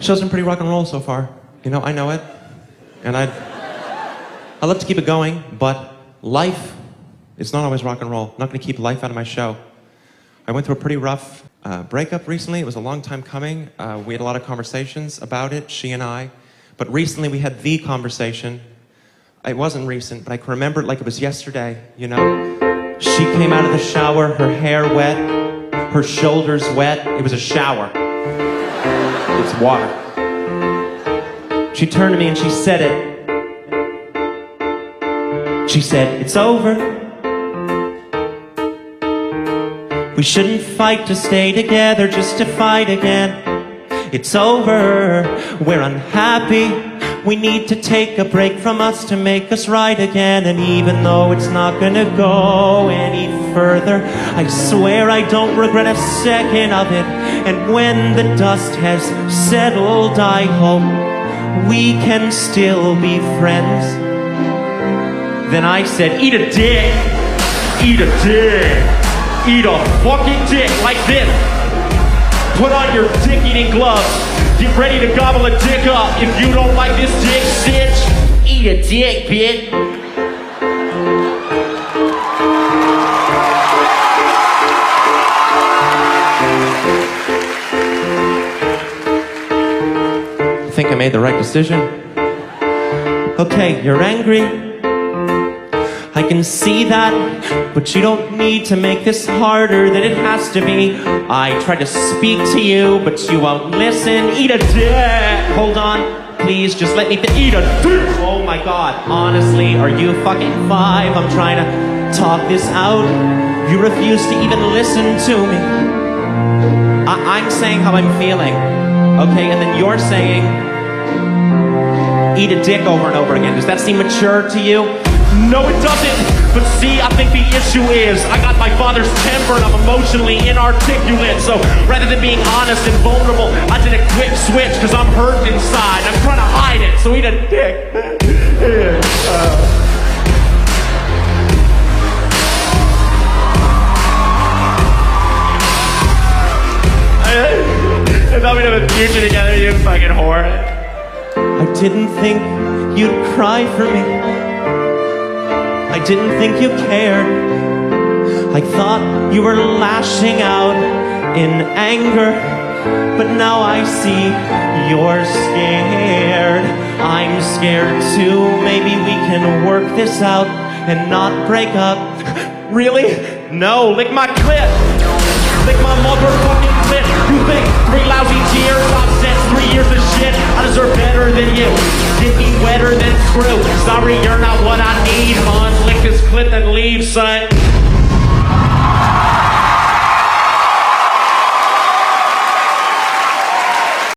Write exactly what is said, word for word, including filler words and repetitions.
Show's been pretty rock and roll so far. You know, I know it. And I'd, I'd love to keep it going, but life is not always rock and roll. I'm not gonna keep life out of my show. I went through a pretty rough uh, breakup recently. It was a long time coming. Uh, we had a lot of conversations about it, she and I. But recently we had the conversation. It wasn't recent, but I can remember it like it was yesterday, you know? She came out of the shower, her hair wet, her shoulders wet. It was a shower. It's water. She turned to me and she said it. She said, "It's over. We shouldn't fight to stay together, just to fight again. It's over. We're unhappy. We need to take a break from us to make us right again. And even though it's not gonna go any further, I swear I don't regret a second of it. And when the dust has settled, I hope we can still be friends." Then I said, "Eat a dick. Eat a dick. Eat a fucking dick like this. Put on your dick-eating gloves. Get ready to gobble a dick up. If you don't like this dick, stitch, eat a dick, bitch." I think I made the right decision. Okay, you're angry. I can see that, but you don't need to make this harder than it has to be. I tried to speak to you, but you won't listen. Eat a dick. Hold on, please, just let me th- eat a dick. Oh my God, honestly, are you fucking five? I'm trying to talk this out. You refuse to even listen to me. I- I'm saying how I'm feeling, okay? And then you're saying, eat a dick over and over again. Does that seem mature to you? No, it doesn't. But see, I think the issue is I got my father's temper and I'm emotionally inarticulate. So rather than being honest and vulnerable, I did a quick switch because I'm hurt inside. I'm trying to hide it, so eat a dick. uh. I thought we'd have a future together, you fucking whore. I didn't think you'd cry for me. I didn't think you cared. I thought you were lashing out in anger, but now I see you're scared. I'm scared too. Maybe we can work this out and not break up. Really? No, lick my clit. Lick my motherfucking clit. You think three lousy tears offsets three years of shit? I deserve better than you. Get me wetter than screw. Sorry, you're not what I need, hon. Lick this clit and leave, son.